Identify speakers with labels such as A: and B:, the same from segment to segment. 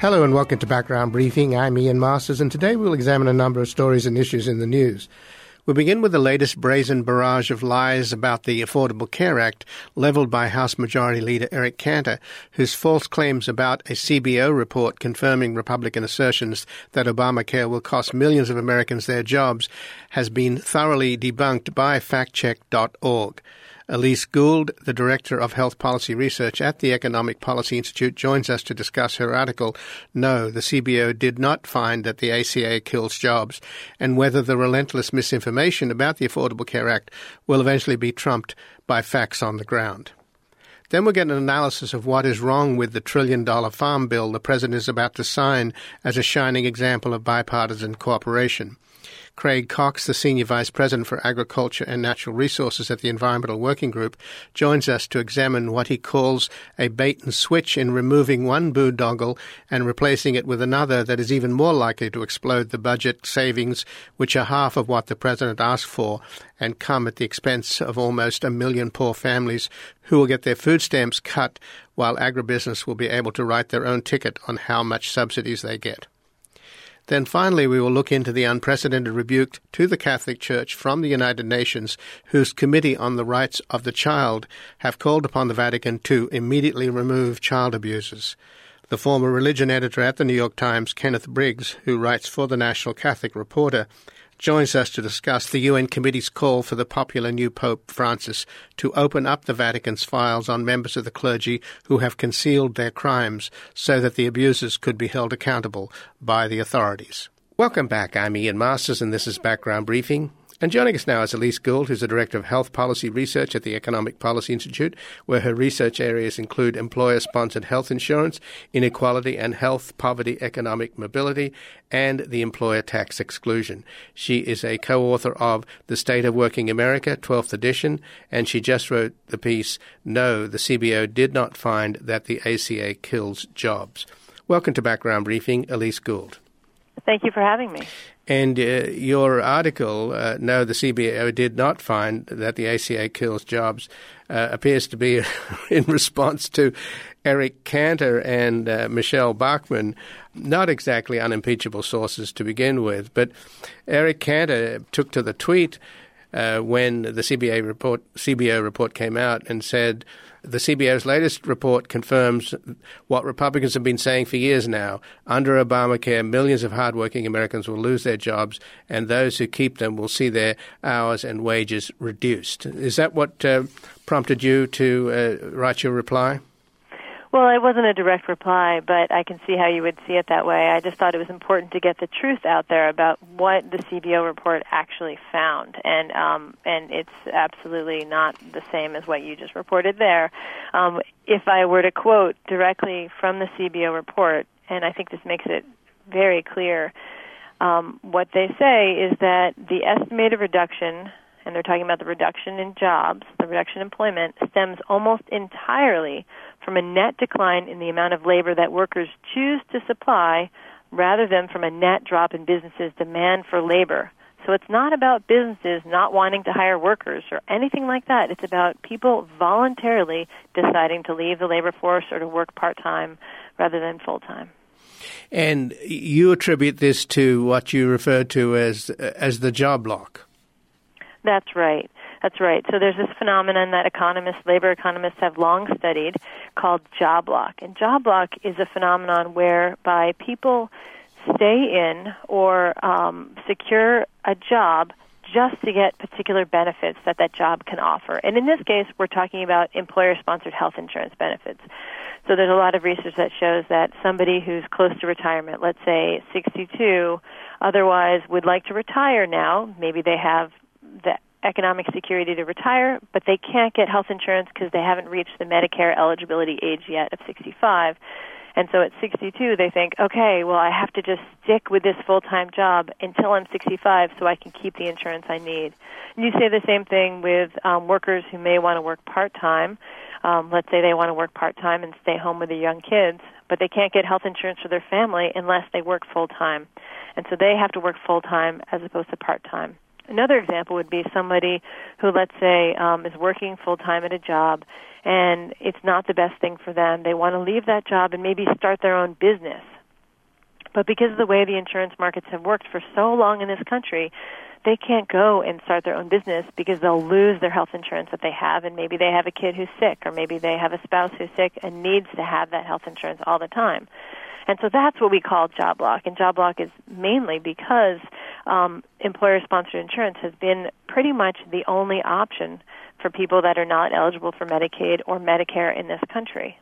A: Hello and welcome to Background Briefing. I'm Ian Masters, and today we'll examine a number of stories and issues in the news. We begin with the latest brazen barrage of lies about the Affordable Care Act levelled by House Majority Leader Eric Cantor, whose false claims about a CBO report confirming Republican assertions that Obamacare will cost millions of Americans their jobs has been thoroughly debunked by factcheck.org. Elise Gould, the Director of Health Policy Research at the Economic Policy Institute, joins us to discuss her article, No, the CBO Did Not Find That the ACA Kills Jobs, and whether the relentless misinformation about the Affordable Care Act will eventually be trumped by facts on the ground. Then we'll get an analysis of what is wrong with the $1 trillion farm bill the President is about to sign as a shining example of bipartisan cooperation. Craig Cox, the Senior Vice President for Agriculture and Natural Resources at the Environmental Working Group, joins us to examine what he calls a bait and switch in removing one boondoggle and replacing it with another that is even more likely to explode the budget savings, which are half of what the President asked for and come at the expense of almost 1 million poor families who will get their food stamps cut while agribusiness will be able to write their own ticket on how much subsidies they get. Then finally, we will look into the unprecedented rebuke to the Catholic Church from the United Nations, whose Committee on the Rights of the Child have called upon the Vatican to immediately remove child abusers. The former religion editor at the New York Times, Kenneth Briggs, who writes for the National Catholic Reporter, joins us to discuss the UN Committee's call for the popular new Pope Francis to open up the Vatican's files on members of the clergy who have concealed their crimes so that the abusers could be held accountable by the authorities. Welcome back. I'm Ian Masters, and this is Background Briefing. And joining us now is Elise Gould, who's the Director of Health Policy Research at the Economic Policy Institute, where her research areas include employer-sponsored health insurance, inequality and health, poverty, economic mobility, and the employer tax exclusion. She is a co-author of The State of Working America, 12th edition, and she just wrote the piece, No, the CBO Did Not Find That the ACA Kills Jobs. Welcome to Background Briefing, Elise Gould.
B: Thank you for having me.
A: And your article, No, the CBO Did Not Find That the ACA Kills Jobs, appears to be in response to Eric Cantor and Michelle Bachmann, not exactly unimpeachable sources to begin with. But Eric Cantor took to the tweet when the CBO report came out and said, the CBO's latest report confirms what Republicans have been saying for years now. Under Obamacare, millions of hardworking Americans will lose their jobs, and those who keep them will see their hours and wages reduced. Is that what prompted you to write your reply?
B: Well, it wasn't a direct reply, but I can see how you would see it that way. I just thought it was important to get the truth out there about what the CBO report actually found, and it's absolutely not the same as what you just reported there. If I were to quote directly from the CBO report, and I think this makes it very clear, what they say is that the estimated reduction, and they're talking about the reduction in jobs, the reduction in employment, stems almost entirely from a net decline in the amount of labor that workers choose to supply rather than from a net drop in businesses' demand for labor. So it's not about businesses not wanting to hire workers or anything like that. It's about people voluntarily deciding to leave the labor force or to work part-time rather than full-time.
A: And you attribute this to what you refer to as the job lock.
B: That's right. That's right. So there's this phenomenon that labor economists have long studied called job lock. And job lock is a phenomenon whereby people stay in or secure a job just to get particular benefits that job can offer. And in this case, we're talking about employer-sponsored health insurance benefits. So there's a lot of research that shows that somebody who's close to retirement, let's say 62, otherwise would like to retire now, maybe they have the economic security to retire, but they can't get health insurance because they haven't reached the Medicare eligibility age yet of 65. And so at 62, they think, okay, well, I have to just stick with this full-time job until I'm 65 so I can keep the insurance I need. And you say the same thing with workers who may want to work part-time. Let's say they want to work part-time and stay home with their young kids, but they can't get health insurance for their family unless they work full-time. And so they have to work full-time as opposed to part-time. Another example would be somebody who, let's say, is working full-time at a job, and it's not the best thing for them. They want to leave that job and maybe start their own business. But because of the way the insurance markets have worked for so long in this country, they can't go and start their own business because they'll lose their health insurance that they have, and maybe they have a kid who's sick, or maybe they have a spouse who's sick and needs to have that health insurance all the time. And so that's what we call job lock. And job lock is mainly because employer-sponsored insurance has been pretty much the only option for people that are not eligible for Medicaid or Medicare in this country.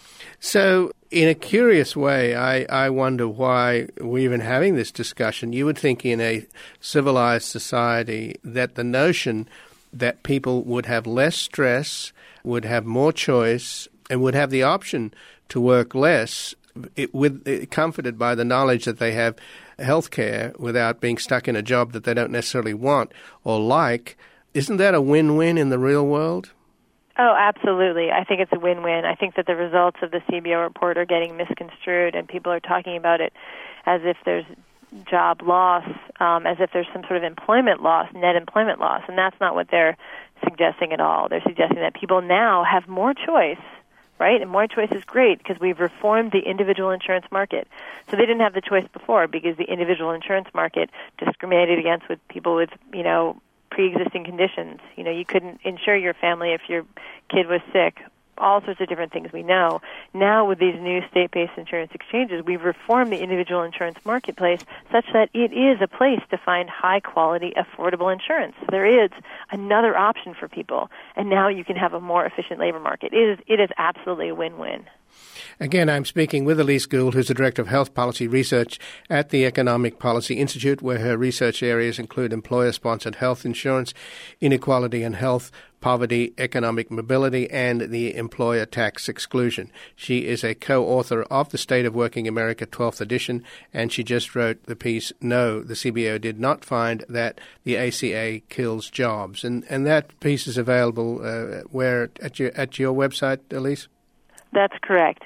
A: So, in a curious way, I wonder why we're even having this discussion. You would think in a civilized society that the notion that people would have less stress, would have more choice, and would have the option to work less, comforted by the knowledge that they have health care without being stuck in a job that they don't necessarily want or like. Isn't that a win-win in the real world?
B: Oh, absolutely. I think it's a win-win. I think that the results of the CBO report are getting misconstrued, and people are talking about it as if there's job loss, as if there's some sort of employment loss, net employment loss, and that's not what they're suggesting at all. They're suggesting that people now have more choice, right? And more choice is great because we've reformed the individual insurance market. So they didn't have the choice before because the individual insurance market discriminated against with people with, pre-existing conditions. You couldn't insure your family if your kid was sick. All sorts of different things we know. Now with these new state-based insurance exchanges, we've reformed the individual insurance marketplace such that it is a place to find high-quality, affordable insurance. There is another option for people, and now you can have a more efficient labor market. It is absolutely a win-win.
A: Again, I'm speaking with Elise Gould, who's the Director of Health Policy Research at the Economic Policy Institute, where her research areas include employer-sponsored health insurance, inequality in health, poverty, economic mobility, and the employer tax exclusion. She is a co-author of The State of Working America 12th edition, and she just wrote the piece, No, the CBO did not find that the ACA kills jobs. And that piece is available where at your website, Elise?
B: That's correct,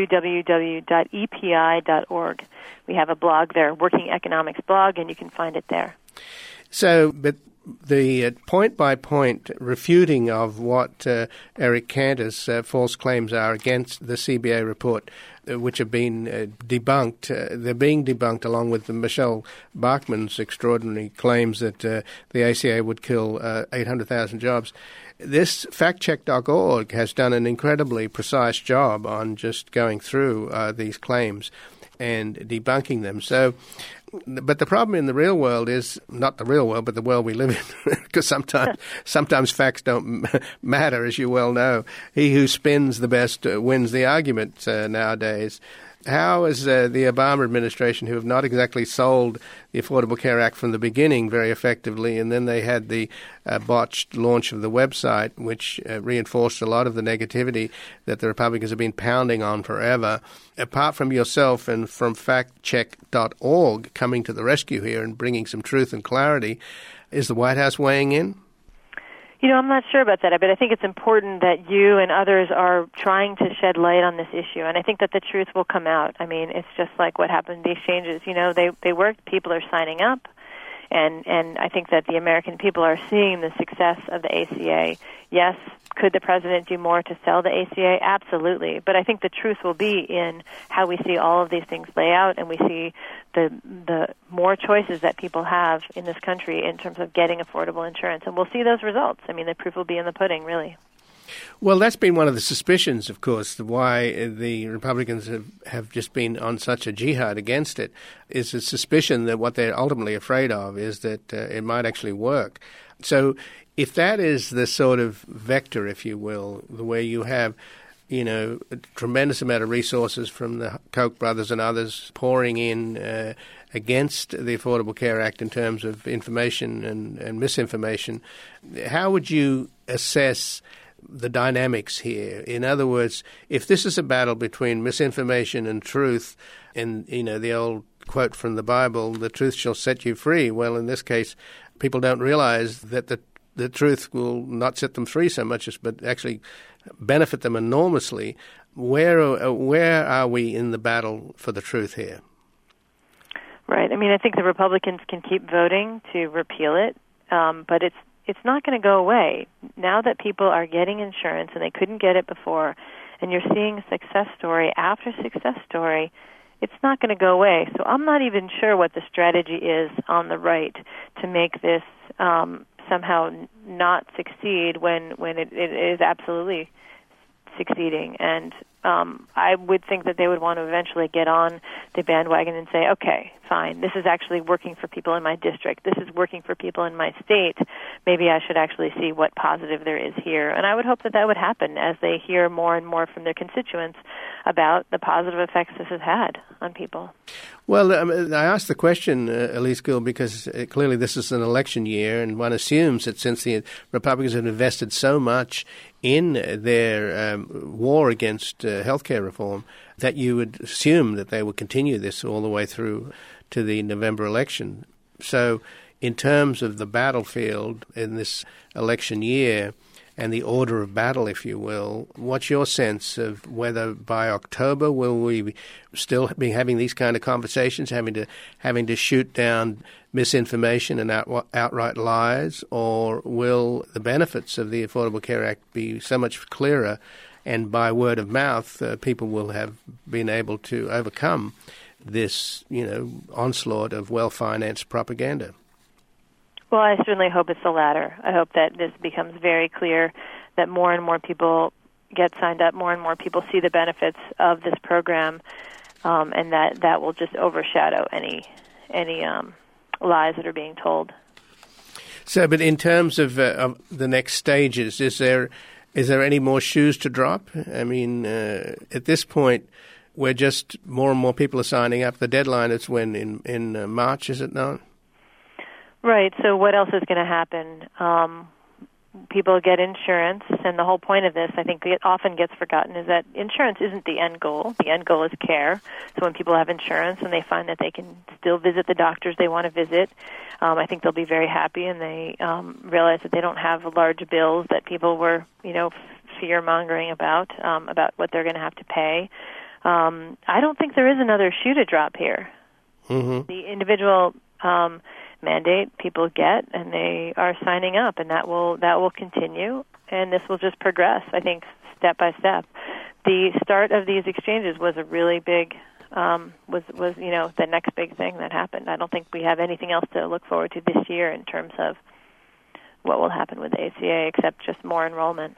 B: www.epi.org. We have a blog there, Working Economics blog, and you can find it there.
A: So, but the point-by-point refuting of what Eric Cantor's false claims are against the CBA report, which have been debunked, they're being debunked along with Michelle Bachmann's extraordinary claims that the ACA would kill 800,000 jobs. This factcheck.org has done an incredibly precise job on just going through these claims and debunking them. So, but the problem in the real world is not the real world, but the world we live in, because sometimes facts don't matter, as you well know. He who spins the best wins the argument nowadays. How is the Obama administration, who have not exactly sold the Affordable Care Act from the beginning very effectively, and then they had the botched launch of the website, which reinforced a lot of the negativity that the Republicans have been pounding on forever. Apart from yourself and from factcheck.org coming to the rescue here and bringing some truth and clarity, is the White House weighing in?
B: I'm not sure about that, but I think it's important that you and others are trying to shed light on this issue, and I think that the truth will come out. I mean, it's just like what happened in the exchanges. They worked, people are signing up, and I think that the American people are seeing the success of the ACA. Yes, could the president do more to sell the ACA? Absolutely. But I think the truth will be in how we see all of these things lay out, and we see the more choices that people have in this country in terms of getting affordable insurance. And we'll see those results. I mean, the proof will be in the pudding, really.
A: Well, that's been one of the suspicions, of course, why the Republicans have just been on such a jihad against it, is a suspicion that what they're ultimately afraid of is that it might actually work. So if that is the sort of vector, if you will, where you have, a tremendous amount of resources from the Koch brothers and others pouring in against the Affordable Care Act in terms of information and misinformation, how would you assess the dynamics here? In other words, if this is a battle between misinformation and truth, and, the old quote from the Bible, the truth shall set you free, well, in this case, people don't realize that the truth will not set them free so much, but actually benefit them enormously. Where are we in the battle for the truth here?
B: Right. I mean, I think the Republicans can keep voting to repeal it, but it's not going to go away. Now that people are getting insurance and they couldn't get it before, and you're seeing success story after success story, it's not going to go away. So I'm not even sure what the strategy is on the right to make this somehow not succeed when it is absolutely succeeding. And I would think that they would want to eventually get on the bandwagon and say, okay, fine, this is actually working for people in my district. This is working for people in my state. Maybe I should actually see what positive there is here. And I would hope that that would happen as they hear more and more from their constituents about the positive effects this has had on people.
A: Well, I asked the question, Elise Gould, because clearly this is an election year, and one assumes that since the Republicans have invested so much in their war against healthcare reform, that you would assume that they will continue this all the way through to the November election. So in terms of the battlefield in this election year and the order of battle, if you will, what's your sense of whether by October will we still be having these kind of conversations, having to shoot down misinformation and outright lies, or will the benefits of the Affordable Care Act be so much clearer, and by word of mouth people will have been able to overcome this, onslaught of well-financed propaganda?
B: Well, I certainly hope it's the latter. I hope that this becomes very clear, that more and more people get signed up, more and more people see the benefits of this program, and that will just overshadow any lies that are being told.
A: So, but in terms of the next stages, is there any more shoes to drop? I mean, at this point, we're just more and more people are signing up. The deadline is when in March, is it not?
B: Right. So what else is going to happen? People get insurance, and the whole point of this, I think it often gets forgotten, is that insurance isn't the end goal. The end goal is care. So when people have insurance and they find that they can still visit the doctors they want to visit, I think they'll be very happy, and they realize that they don't have large bills that people were, fear-mongering about what they're going to have to pay. I don't think there is another shoe to drop here.
A: Mm-hmm.
B: The individual mandate people get, and they are signing up, and that will continue, and this will just progress, I think, step by step. The start of these exchanges was a really big was the next big thing that happened. I don't think we have anything else to look forward to this year in terms of what will happen with the ACA, except just more enrollment.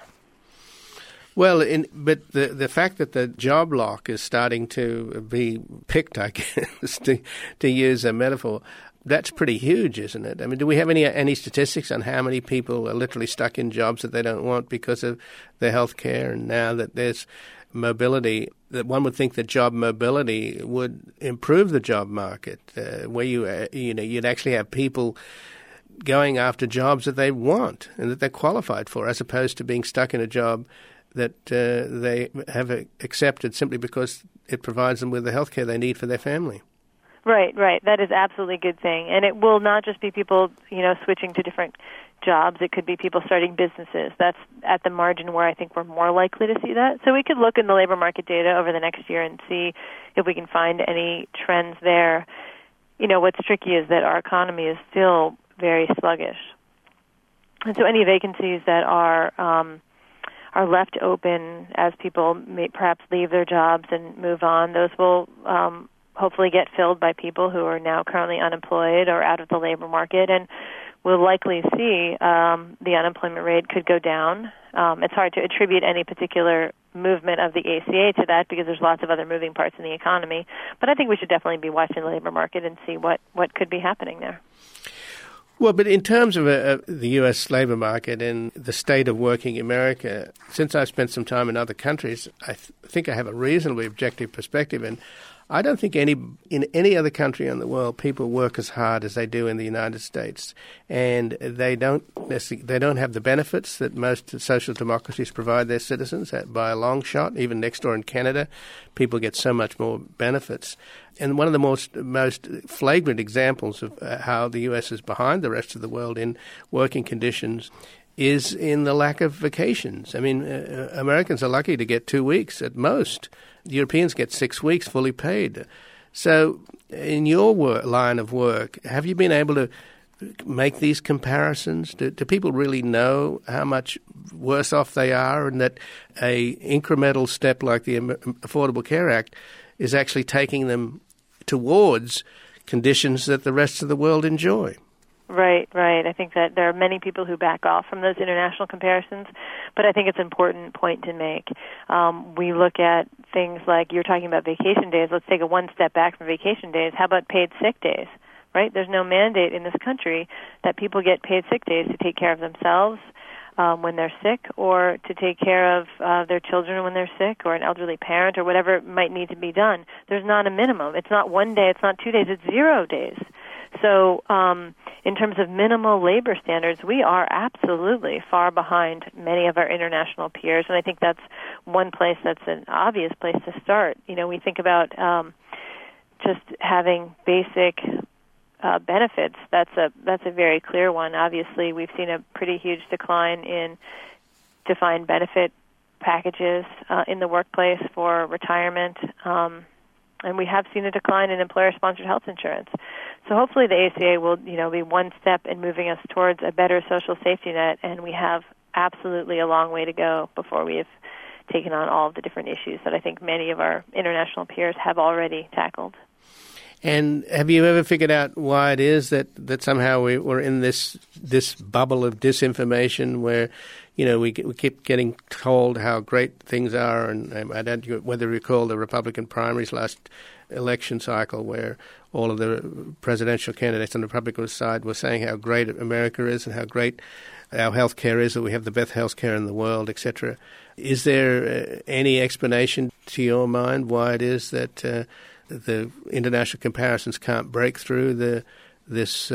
A: Well, but the fact that the job lock is starting to be picked, I guess, to use a metaphor, that's pretty huge, isn't it? I mean, do we have any statistics on how many people are literally stuck in jobs that they don't want because of their health care? And now that there's mobility, that one would think that job mobility would improve the job market, where you'd actually have people going after jobs that they want and that they're qualified for, as opposed to being stuck in a job that they have accepted simply because it provides them with the health care they need for their family.
B: Right. That is absolutely a good thing. And it will not just be people, switching to different jobs. It could be people starting businesses. That's at the margin where I think we're more likely to see that. So we could look in the labor market data over the next year and see if we can find any trends there. What's tricky is that our economy is still very sluggish. And so any vacancies that are left open as people may perhaps leave their jobs and move on, those will hopefully get filled by people who are now currently unemployed or out of the labor market, and we'll likely see the unemployment rate could go down. It's hard to attribute any particular movement of the ACA to that because there's lots of other moving parts in the economy, but I think we should definitely be watching the labor market and see what could be happening there.
A: Well, but in terms of the U.S. labor market and the state of working America, since I've spent some time in other countries, I think I have a reasonably objective perspective, and I don't think in any other country in the world people work as hard as they do in the United States, and they don't have the benefits that most social democracies provide their citizens by a long shot. Even next door in Canada, people get so much more benefits. And one of the most flagrant examples of how the U.S. is behind the rest of the world in working conditions is in the lack of vacations. I mean, Americans are lucky to get 2 weeks at most. Europeans get 6 weeks fully paid. So in your line of work, have you been able to make these comparisons? Do people really know how much worse off they are, and that a incremental step like the Affordable Care Act is actually taking them towards conditions that the rest of the world enjoy.
B: Right. I think that there are many people who back off from those international comparisons, but I think it's an important point to make. We look at things like you're talking about vacation days. Let's take a one step back from vacation days. How about paid sick days? Right? There's no mandate in this country that people get paid sick days to take care of themselves when they're sick, or to take care of their children when they're sick, or an elderly parent, or whatever might need to be done. There's not a minimum. It's not 1 day, it's not 2 days, it's 0 days. So in terms of minimal labor standards, we are absolutely far behind many of our international peers, and I think that's one place that's an obvious place to start. You know, we think about just having basic benefits. That's a very clear one. Obviously, we've seen a pretty huge decline in defined benefit packages in the workplace for retirement, and we have seen a decline in employer-sponsored health insurance. So hopefully the ACA will, be one step in moving us towards a better social safety net, and we have absolutely a long way to go before we have taken on all of the different issues that I think many of our international peers have already tackled.
A: And have you ever figured out why it is that somehow we're in this bubble of disinformation where, we keep getting told how great things are? And I don't know whether you recall the Republican primaries last election cycle where all of the presidential candidates on the Republican side were saying how great America is and how great our health care is, that we have the best health care in the world, etc. Is there any explanation to your mind why it is that the international comparisons can't break through this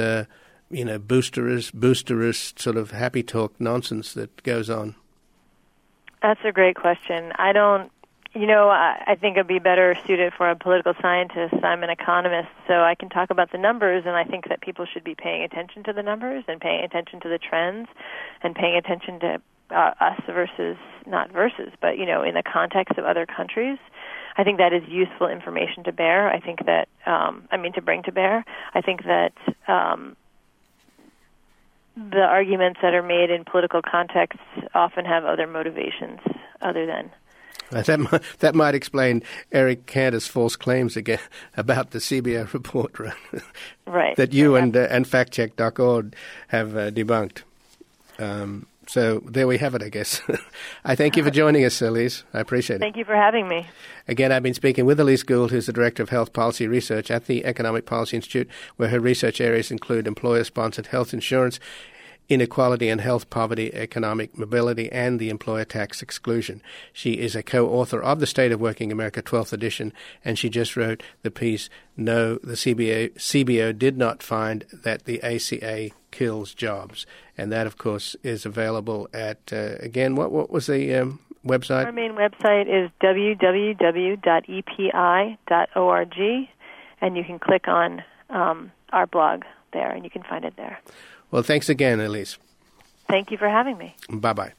A: boosterist sort of happy talk nonsense that goes on?
B: That's a great question. I think I'd be better suited for a political scientist. I'm an economist, so I can talk about the numbers, and I think that people should be paying attention to the numbers and paying attention to the trends and paying attention to us but, in the context of other countries. I think that is useful information to bear. I think that, to bring to bear. I think that the arguments that are made in political contexts often have other motivations other than.
A: That might explain Eric Cantor's false claims again about the CBO report,
B: right?
A: That you and factcheck.org have debunked. So there we have it, I guess. I thank you for joining us, Elise. I appreciate it.
B: Thank you for having me.
A: Again, I've been speaking with Elise Gould, who's the Director of Health Policy Research at the Economic Policy Institute, where her research areas include employer-sponsored health insurance, inequality and health poverty, economic mobility, and the employer tax exclusion. She is a co-author of The State of Working America, 12th edition, and she just wrote the piece, No, the CBO did not find that the ACA kills jobs. And that, of course, is available at, again, what was the website?
B: Our main website is www.epi.org, and you can click on our blog there, and you can find it there.
A: Well, thanks again, Elise.
B: Thank you for having me.
A: Bye-bye.